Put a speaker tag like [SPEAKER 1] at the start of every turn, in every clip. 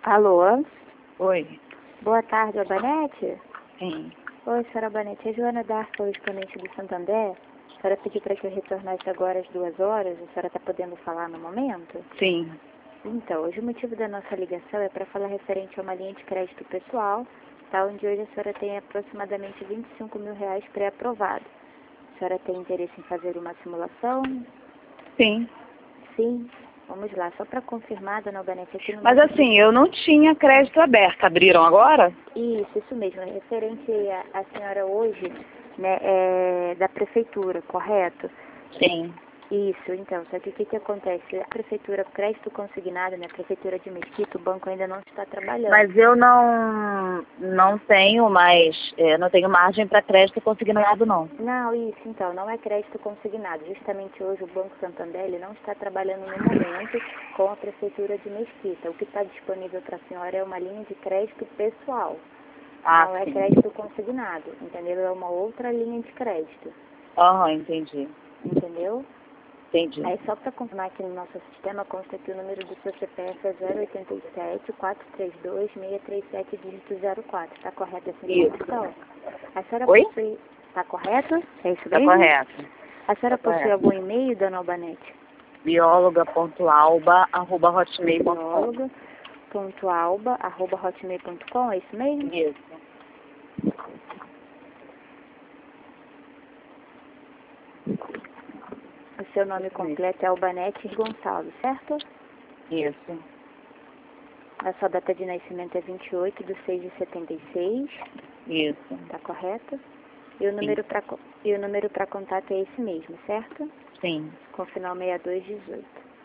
[SPEAKER 1] Alô?
[SPEAKER 2] Oi.
[SPEAKER 1] Boa tarde, Albanete?
[SPEAKER 2] Sim.
[SPEAKER 1] Oi, senhora Albanete. É Joana Darça, o exponente do Santander. A senhora pediu para que eu retornasse agora às 2 horas. A senhora está podendo falar no momento?
[SPEAKER 2] Sim.
[SPEAKER 1] Então, hoje o motivo da nossa ligação é para falar referente a uma linha de crédito pessoal, tá? Onde hoje a senhora tem aproximadamente R$ 25 mil pré-aprovado. A senhora tem interesse em fazer uma simulação?
[SPEAKER 2] Sim.
[SPEAKER 1] Sim. Vamos lá, só para confirmar, dona Albanete, aqui no
[SPEAKER 2] Mas
[SPEAKER 1] nosso
[SPEAKER 2] assim, eu não tinha crédito aberto. Abriram agora?
[SPEAKER 1] Isso mesmo. Referente a senhora hoje, né, da prefeitura, correto?
[SPEAKER 2] Sim.
[SPEAKER 1] Isso, então, só que o que acontece? A prefeitura, crédito consignado, né, a prefeitura de Mesquita, o banco ainda não está trabalhando.
[SPEAKER 2] Mas eu não tenho mais, não tenho margem para crédito consignado, não.
[SPEAKER 1] Não, isso, então, não é crédito consignado. Justamente hoje o Banco Santander ele não está trabalhando no momento com a prefeitura de Mesquita. O que está disponível para a senhora é uma linha de crédito pessoal. Não é
[SPEAKER 2] Sim.
[SPEAKER 1] crédito consignado, entendeu? É uma outra linha de crédito,
[SPEAKER 2] Entendi.
[SPEAKER 1] entendeu?
[SPEAKER 2] Entendi.
[SPEAKER 1] Aí só para confirmar aqui no nosso sistema, consta que o número do seu CPF é 087-432-637, dígito 04. Está correto essa informação? A senhora
[SPEAKER 2] Oi?
[SPEAKER 1] possui... Está correto? É isso
[SPEAKER 2] Tá
[SPEAKER 1] mesmo?
[SPEAKER 2] correto.
[SPEAKER 1] A senhora
[SPEAKER 2] Tá
[SPEAKER 1] possui
[SPEAKER 2] correto.
[SPEAKER 1] algum e-mail, dona Albanete?
[SPEAKER 2] bióloga.alba@hotmail.com.
[SPEAKER 1] bióloga.alba@hotmail.com, é isso mesmo?
[SPEAKER 2] Isso.
[SPEAKER 1] O seu nome completo é Albanete Gonçalves, certo?
[SPEAKER 2] Isso.
[SPEAKER 1] A sua data de nascimento é 28/6/76,
[SPEAKER 2] Isso.
[SPEAKER 1] tá correto? E o número para contato é esse mesmo, certo?
[SPEAKER 2] Sim.
[SPEAKER 1] Com final 6218.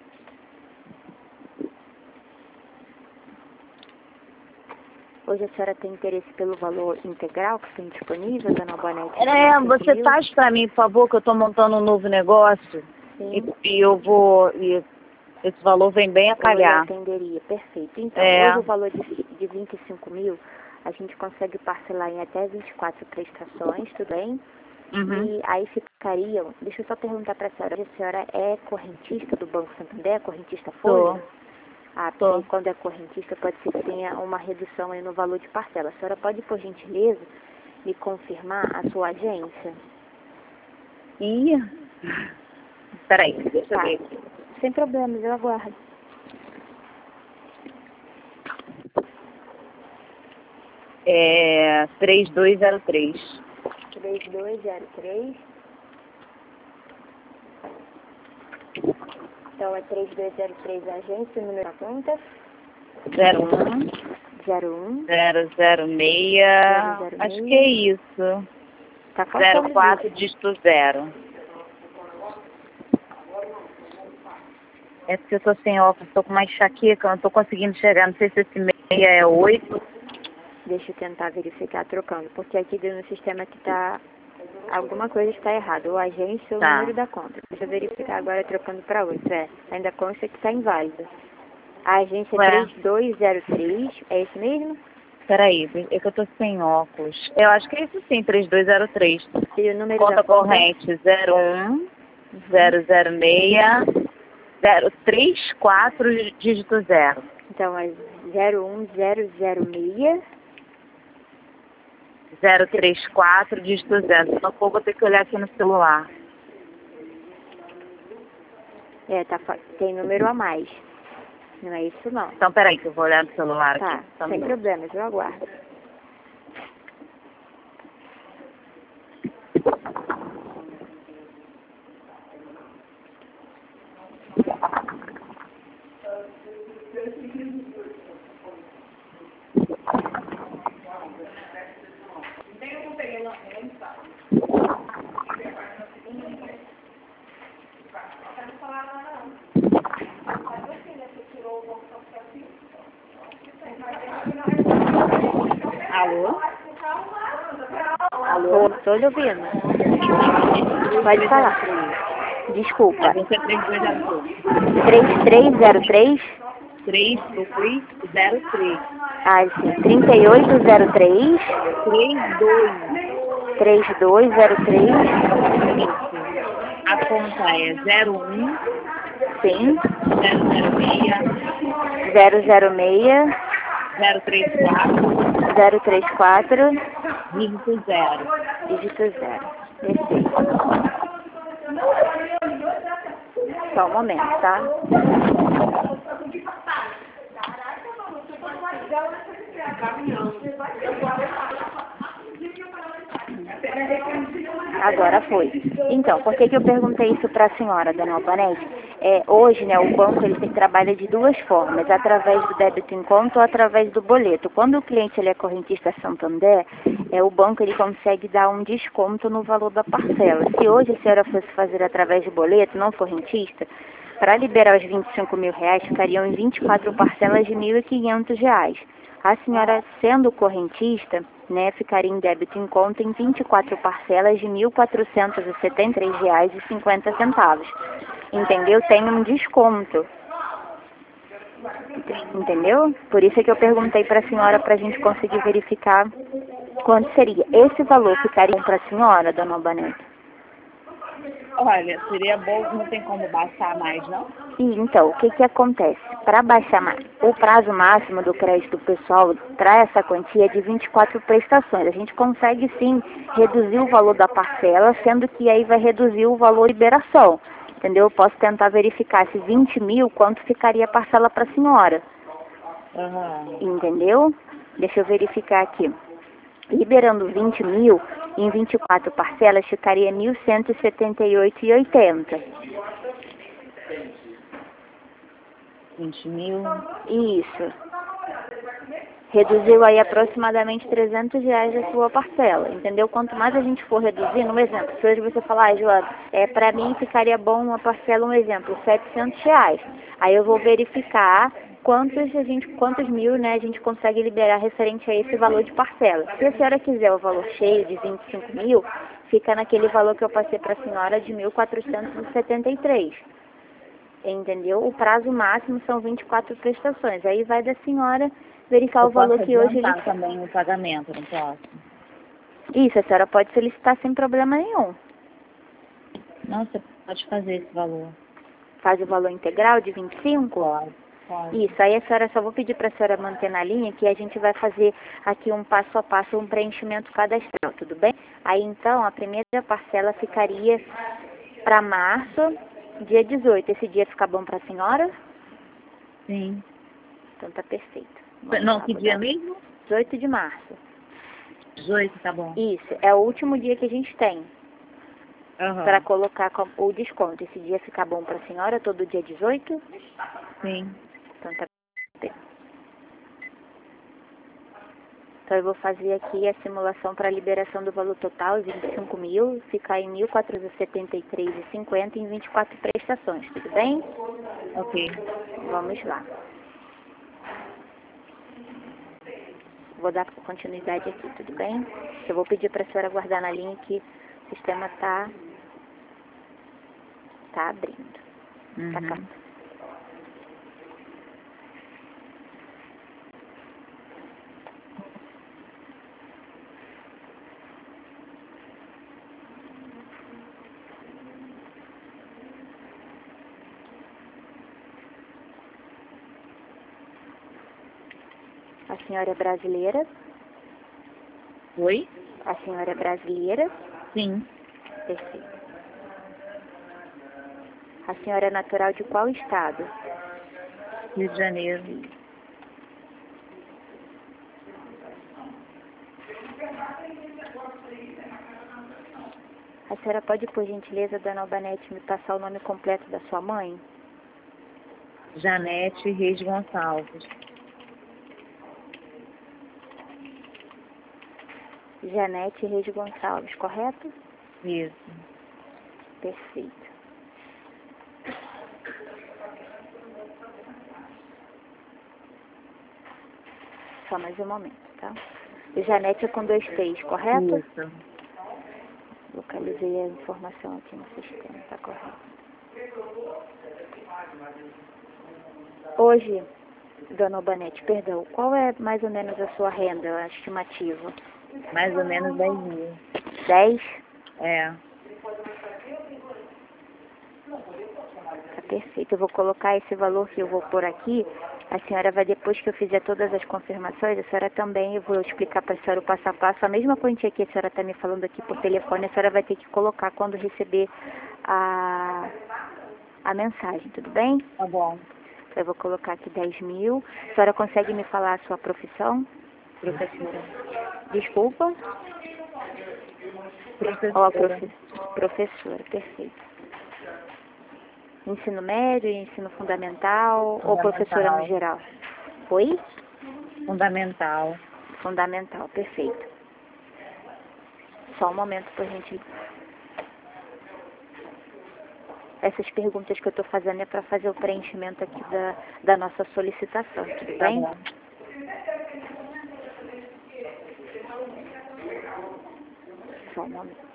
[SPEAKER 1] Hoje a senhora tem interesse pelo valor integral que tem disponível, dona Albanete?
[SPEAKER 2] Você faz para mim, por favor, que eu estou montando um novo negócio.
[SPEAKER 1] Sim.
[SPEAKER 2] E eu vou... E esse valor vem bem a calhar.
[SPEAKER 1] Eu atenderia, perfeito. Então,
[SPEAKER 2] É.
[SPEAKER 1] hoje o valor de 25 mil, a gente consegue parcelar em até 24 prestações, tudo bem?
[SPEAKER 2] Uhum.
[SPEAKER 1] E aí ficariam, deixa eu só perguntar para a senhora é correntista do Banco Santander, é correntista Folha?
[SPEAKER 2] Tô.
[SPEAKER 1] Porque quando é correntista pode ser que tenha uma redução aí no valor de parcela. A senhora pode, por gentileza, me confirmar a sua agência?
[SPEAKER 2] Ih. Peraí, deixa eu
[SPEAKER 1] Tá,
[SPEAKER 2] ver aqui.
[SPEAKER 1] sem problemas, eu aguardo.
[SPEAKER 2] É 3203.
[SPEAKER 1] 3203. Então é 3203 a agência, o número da conta?
[SPEAKER 2] 01
[SPEAKER 1] 01
[SPEAKER 2] 006. Acho que é isso.
[SPEAKER 1] Tá faltando
[SPEAKER 2] 04 dígito 0. É porque eu tô sem óculos, tô com uma enxaqueca, eu não tô conseguindo chegar. Não sei se esse 6 é 8.
[SPEAKER 1] Deixa eu tentar verificar trocando, porque aqui dentro no sistema que tá... Alguma coisa está errada, ou a agência ou o
[SPEAKER 2] Tá.
[SPEAKER 1] número da conta. Deixa eu verificar agora trocando para outro. Ainda consta que está inválida. A agência é 3203, é isso mesmo?
[SPEAKER 2] Peraí, é que eu tô sem óculos. Eu acho que é isso sim, 3203.
[SPEAKER 1] E o número
[SPEAKER 2] Conta
[SPEAKER 1] da conta?
[SPEAKER 2] corrente 01 006 034 dígito 0.
[SPEAKER 1] Então é 01006
[SPEAKER 2] 034 dígito 0. Daqui a pouco eu vou ter que olhar aqui no celular.
[SPEAKER 1] tem número a mais. Não é isso não.
[SPEAKER 2] Então, peraí, que eu vou olhar no celular
[SPEAKER 1] Tá,
[SPEAKER 2] aqui. Só um
[SPEAKER 1] sem
[SPEAKER 2] minuto.
[SPEAKER 1] problemas, eu aguardo.
[SPEAKER 2] Alô?
[SPEAKER 1] Alô? Tô ouvindo. Pode falar. Desculpa.
[SPEAKER 2] A gente é 3203.
[SPEAKER 1] 3303?
[SPEAKER 2] 3203.
[SPEAKER 1] Ah, sim. 3803 3203.
[SPEAKER 2] A conta é 01
[SPEAKER 1] Sim.
[SPEAKER 2] 006
[SPEAKER 1] 006
[SPEAKER 2] 034,
[SPEAKER 1] 034,
[SPEAKER 2] dígito 0.
[SPEAKER 1] dígito 0. Perfeito. Só um momento, tá? Agora foi. Então, por que eu perguntei isso para a senhora, dona Albanese? Hoje, né, o banco ele trabalha de duas formas, através do débito em conta ou através do boleto. Quando o cliente ele é correntista Santander, o banco ele consegue dar um desconto no valor da parcela. Se hoje a senhora fosse fazer através de boleto, não correntista, para liberar os R$ 25.000, ficariam em 24 parcelas de R$ 1.500. A senhora, sendo correntista, né, ficaria em débito em conta em 24 parcelas de R$ 1.473,50. Entendeu? Tem um desconto. Entendeu? Por isso é que eu perguntei para a senhora para a gente conseguir verificar quanto seria. Esse valor ficaria para a senhora, dona Albanese?
[SPEAKER 2] Olha, seria bom, não tem como baixar mais, não?
[SPEAKER 1] E então, o que acontece? Para baixar mais, o prazo máximo do crédito pessoal para essa quantia é de 24 prestações. A gente consegue sim reduzir o valor da parcela, sendo que aí vai reduzir o valor de liberação. Entendeu? Eu posso tentar verificar se 20 mil, quanto ficaria a parcela para a senhora. Entendeu? Deixa eu verificar aqui. Liberando 20 mil, em 24 parcelas, ficaria R$ 1.178,80.
[SPEAKER 2] 20 mil.
[SPEAKER 1] Isso. Reduziu aí aproximadamente R$ 300 a sua parcela, entendeu? Quanto mais a gente for reduzindo, um exemplo, se hoje você falar, Joana, para mim ficaria bom uma parcela, um exemplo, R$ 700. Aí eu vou verificar quantos mil, né, a gente consegue liberar referente a esse valor de parcela. Se a senhora quiser o valor cheio de 25 mil, fica naquele valor que eu passei para a senhora de 1.473. Entendeu? O prazo máximo são 24 prestações. Aí vai da senhora verificar o valor que hoje ele...
[SPEAKER 2] também o pagamento, não posso?
[SPEAKER 1] Isso, a senhora pode solicitar sem problema nenhum.
[SPEAKER 2] Não, você pode fazer esse valor.
[SPEAKER 1] Faz o valor integral de 25?
[SPEAKER 2] Pode.
[SPEAKER 1] Isso, aí a senhora, só vou pedir para a senhora manter na linha que a gente vai fazer aqui um passo a passo, um preenchimento cadastral, tudo bem? Aí então, a primeira parcela ficaria para março, dia 18. Esse dia fica bom para a senhora?
[SPEAKER 2] Sim.
[SPEAKER 1] Então tá perfeito.
[SPEAKER 2] Não, que dia mesmo?
[SPEAKER 1] 18 de março.
[SPEAKER 2] 18, tá bom.
[SPEAKER 1] Isso, é o último dia que a gente tem para colocar o desconto. Esse dia fica bom para a senhora, todo dia 18?
[SPEAKER 2] Sim.
[SPEAKER 1] Então tá perfeito. Então eu vou fazer aqui a simulação para a liberação do valor total, 25 mil, ficar em 1.473,50 em 24 prestações, tudo bem?
[SPEAKER 2] Ok.
[SPEAKER 1] Vamos lá. Vou dar continuidade aqui, tudo bem? Eu vou pedir para a senhora guardar na linha que o sistema tá abrindo. Tá cá. A senhora é brasileira?
[SPEAKER 2] Oi?
[SPEAKER 1] A senhora é brasileira?
[SPEAKER 2] Sim.
[SPEAKER 1] Perfeito. A senhora é natural de qual estado?
[SPEAKER 2] Rio de Janeiro.
[SPEAKER 1] A senhora pode, por gentileza, dona Albanete, me passar o nome completo da sua mãe?
[SPEAKER 2] Janete Reis Gonçalves.
[SPEAKER 1] Janete Reis Gonçalves, correto?
[SPEAKER 2] Isso.
[SPEAKER 1] Perfeito. Só mais um momento, tá? Janete é com 2 T's, correto?
[SPEAKER 2] Isso.
[SPEAKER 1] Localizei a informação aqui no sistema, tá correto. Hoje, dona Albanete, perdão, qual é mais ou menos a sua renda, a estimativa?
[SPEAKER 2] Mais ou menos 10 mil.
[SPEAKER 1] 10?
[SPEAKER 2] É.
[SPEAKER 1] Tá perfeito. Eu vou colocar esse valor que eu vou pôr aqui. A senhora vai, depois que eu fizer todas as confirmações, a senhora também, eu vou explicar para a senhora o passo a passo. A mesma quantia que a senhora está me falando aqui por telefone, a senhora vai ter que colocar quando receber a mensagem, tudo bem?
[SPEAKER 2] Tá bom.
[SPEAKER 1] Eu vou colocar aqui 10 mil. A senhora consegue me falar a sua profissão?
[SPEAKER 2] Professora.
[SPEAKER 1] Desculpa?
[SPEAKER 2] Professora.
[SPEAKER 1] Professora, perfeito. Ensino médio, ensino fundamental ou professora no geral? Oi?
[SPEAKER 2] Fundamental.
[SPEAKER 1] Fundamental, perfeito. Só um momento, por gentileza. Essas perguntas que eu estou fazendo é para fazer o preenchimento aqui da nossa solicitação, tudo
[SPEAKER 2] Tá
[SPEAKER 1] bem?
[SPEAKER 2] bom.
[SPEAKER 1] Só um momento.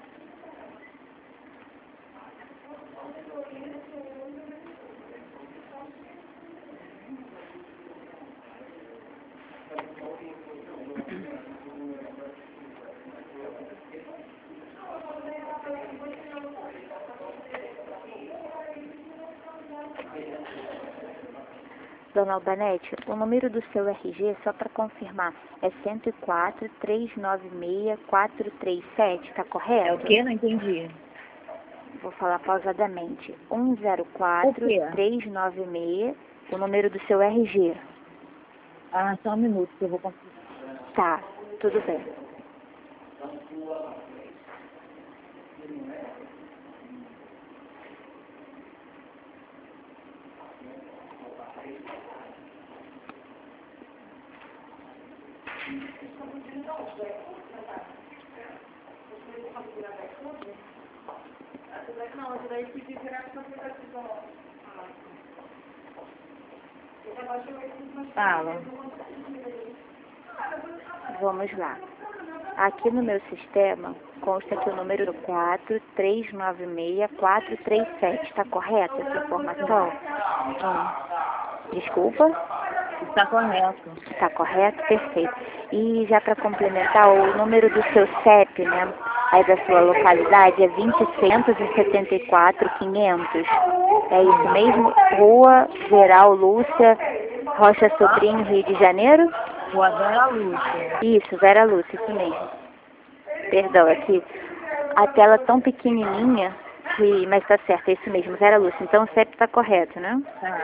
[SPEAKER 1] Dona Albanete, o número do seu RG, só para confirmar, é 104-396-437, tá correto?
[SPEAKER 2] É o quê? Não entendi.
[SPEAKER 1] Vou falar pausadamente.
[SPEAKER 2] O quê?
[SPEAKER 1] 104-396, o número do seu RG.
[SPEAKER 2] Ah, só um minuto que eu vou conseguir.
[SPEAKER 1] Tá, tudo bem.
[SPEAKER 2] Fala.
[SPEAKER 1] Vamos lá. Aqui no meu sistema consta que o número 4-396-437. Está correta essa informação? Desculpa?
[SPEAKER 2] Está correto.
[SPEAKER 1] Está correto? Perfeito. E já para complementar, o número do seu CEP, né? Aí da sua localidade é 2074500. É isso mesmo? Rua Geral Lúcia, Rocha Sobrinho, Rio de Janeiro?
[SPEAKER 2] Rua Vera Lúcia.
[SPEAKER 1] Isso, Vera Lúcia, isso mesmo. Perdão, aqui a tela tão pequenininha, mas tá certo, é isso mesmo, Vera Lúcia. Então o CEP tá correto, né?
[SPEAKER 2] Tá.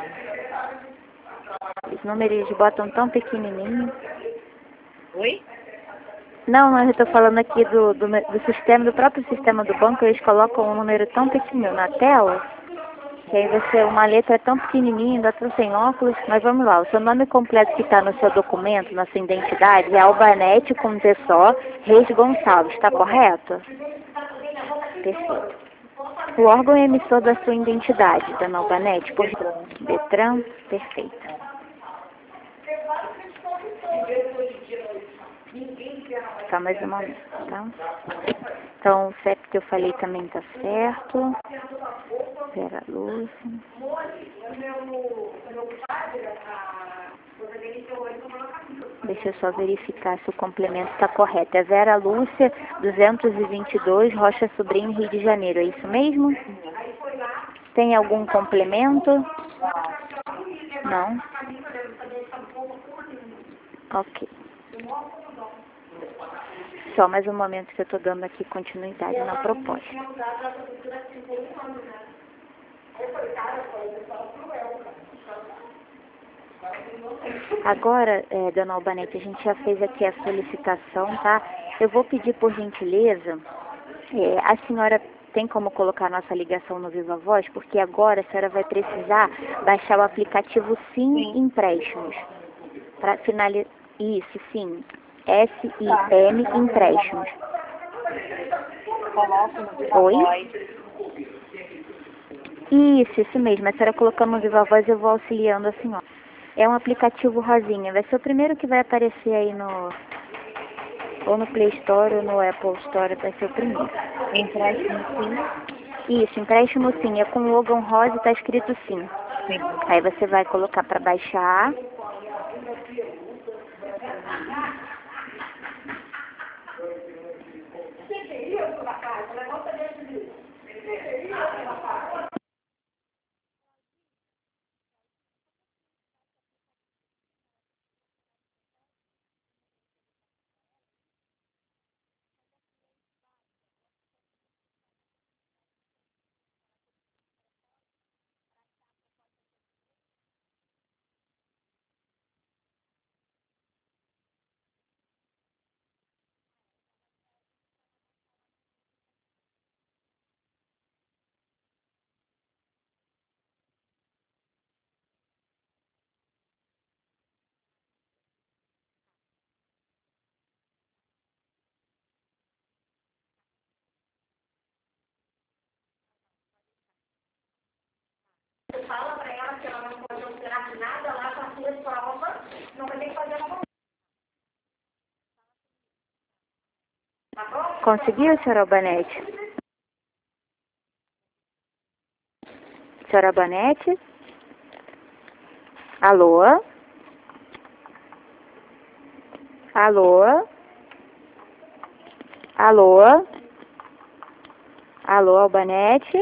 [SPEAKER 1] Os números eles botam tão pequenininho.
[SPEAKER 2] Oi?
[SPEAKER 1] Não, mas eu tô falando aqui do sistema, do próprio sistema do banco, eles colocam um número tão pequeno na tela, que aí você, uma letra tão pequenininha, ainda tô sem óculos, mas vamos lá, o seu nome completo que está no seu documento, na sua identidade, é Albanete com T só, Reis Gonçalves, está correto? Perfeito. O órgão emissor da sua identidade, dona Albanete, por Detran, perfeito. Só mais um momento, tá? Então, o CEP que eu falei também tá certo. Vera Lúcia. Deixa eu só verificar se o complemento está correto. É Vera Lúcia, 222, Rocha Sobrinho, Rio de Janeiro. É isso mesmo? Tem algum complemento? Não? Ok. Só mais um momento que eu estou dando aqui continuidade na proposta. Agora, dona Albanete, a gente já fez aqui a solicitação, tá? Eu vou pedir por gentileza, a senhora tem como colocar a nossa ligação no Viva Voz, porque agora a senhora vai precisar baixar o aplicativo Sim Empréstimos. Para finalizar, isso, sim, SIM Empréstimos. Oi? Isso mesmo. A senhora colocando no Viva Voz, eu vou auxiliando a senhora. É um aplicativo rosinha. Vai ser o primeiro que vai aparecer aí ou no Play Store ou no Apple Store. Vai ser o primeiro.
[SPEAKER 2] Empréstimo sim?
[SPEAKER 1] Isso, empréstimo sim. É com o logo rosa e tá escrito sim.
[SPEAKER 2] Sim.
[SPEAKER 1] Aí você vai colocar para baixar. Conseguiu, senhora Albanete? Senhora Albanete? Alô? Alô? Alô? Alô, Albanete?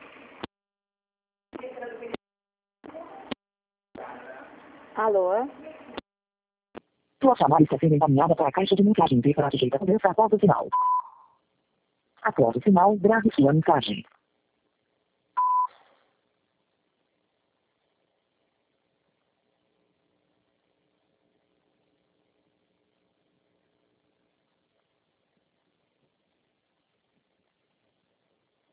[SPEAKER 1] Alô?
[SPEAKER 3] Sua chamada está sendo encaminhada para a caixa de mensagem. Dê para a direita conversa após o sinal. Após o sinal, grave sua mensagem.